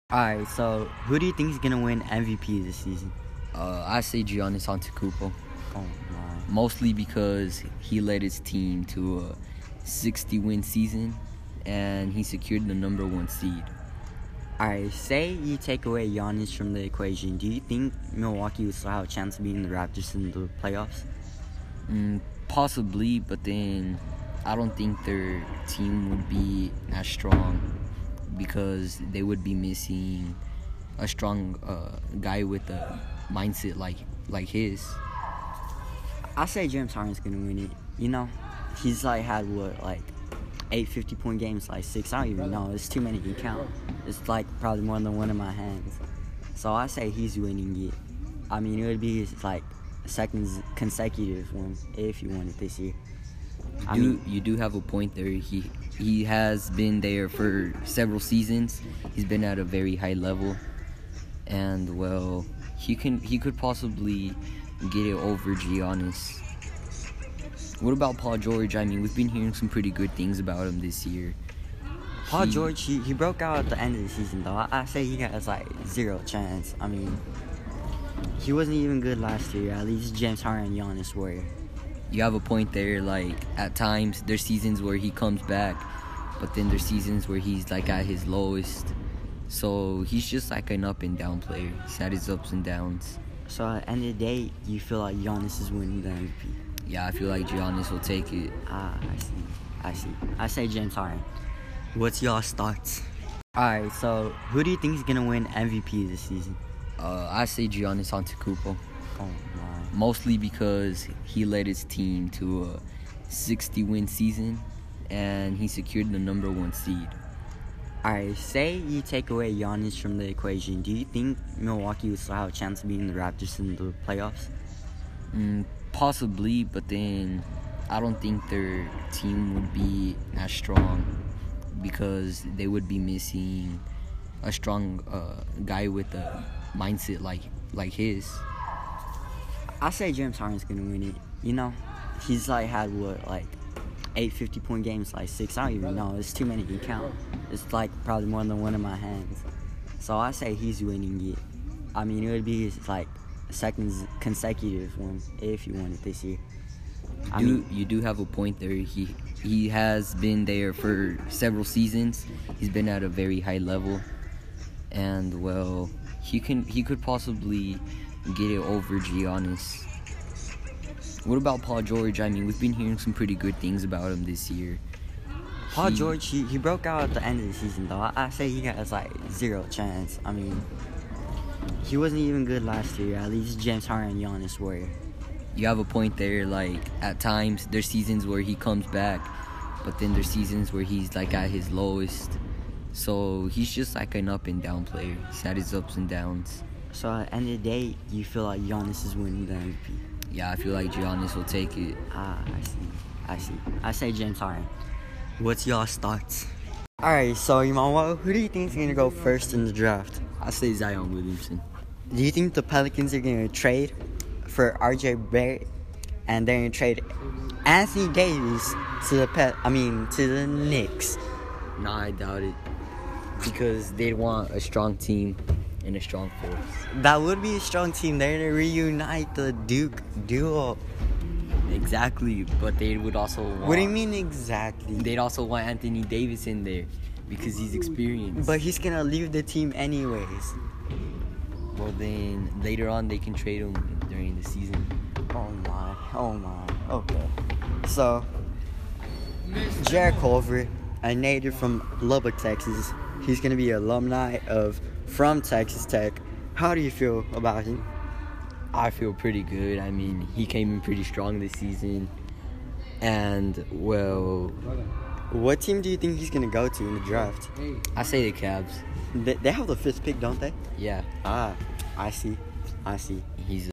Alright, so who do you think is gonna win MVP this season? I say Giannis Antetokounmpo. Oh my. Mostly because he led his team to a 60-win season, and he secured the number 1 seed. Alright, say you take away Giannis from the equation. Do you think Milwaukee would still have a chance of beating the Raptors in the playoffs? Possibly, but then I don't think their team would be as strong because they would be missing a strong guy with a mindset like his. I say James Harden's gonna win it. You know, he's had 8 50-point games, 6. I don't even know. It's too many to count. It's probably more than one in my hands. So I say he's winning it. I mean, it would be his second consecutive one if he won it this year. You do have a point there. He has been there for several seasons. He's been at a very high level, and well, he could possibly get it over Giannis. What about Paul George? I mean, we've been hearing some pretty good things about him this year. Paul George, he broke out at the end of the season, though. I say he has zero chance. I mean, he wasn't even good last year. At least James Harden and Giannis were. You have a point there. At times, there's seasons where he comes back, but then there's seasons where he's at his lowest. So he's just an up and down player. He's had his ups and downs. So at the end of the day, you feel like Giannis is winning the MVP? Yeah, I feel like Giannis will take it. I see. I say James Harden. What's y'all's thoughts? Alright, so who do you think is gonna win MVP this season? I say Giannis Antetokounmpo. Oh my. Mostly because he led his team to a 60-win season, and he secured the number 1 seed. Alright, say you take away Giannis from the equation. Do you think Milwaukee would still have a chance of beating the Raptors in the playoffs? Possibly, but then I don't think their team would be as strong because they would be missing a strong guy with a mindset like his. I say James Harden's gonna win it. You know, he's had 8 50-point games, 6. I don't even know. It's too many to count. It's probably more than one in my hands. So I say he's winning it. I mean, it would be his second consecutive one if he won it this year. You do have a point there. He has been there for several seasons. He's been at a very high level, and well, he could possibly get it over Giannis. What about Paul George? I mean, we've been hearing some pretty good things about him this year. Paul George, he broke out at the end of the season, though. I say he has zero chance. I mean, he wasn't even good last year. At least James Harden and Giannis were. You have a point there. At times, there's seasons where he comes back, but then there's seasons where he's at his lowest. So he's just an up and down player. He's had his ups and downs. So at the end of the day, you feel like Giannis is winning the MVP? Yeah, I feel like Giannis will take it. I see. I say James Harden. What's y'all's thoughts? Alright, so Imamo, who do you think is going to go first in the draft? I say Zion Williamson. Do you think the Pelicans are going to trade for RJ Barrett, and they're going to trade Anthony Davis to the Knicks? Nah, I doubt it. Because they'd want a strong team and a strong force. That would be a strong team. They're going to reunite the Duke duo. Exactly, but they would also want... What do you mean exactly? They'd also want Anthony Davis in there because he's experienced. But he's going to leave the team anyways. Well, then later on they can trade him during the season. Oh my. Okay. So, Jarrett Culver, a native from Lubbock, Texas. He's going to be an alumni from Texas Tech. How do you feel about him? I feel pretty good. I mean, he came in pretty strong this season. And, well... What team do you think he's going to go to in the draft? I say the Cavs. They have the 5th pick, don't they? Yeah. I see. He's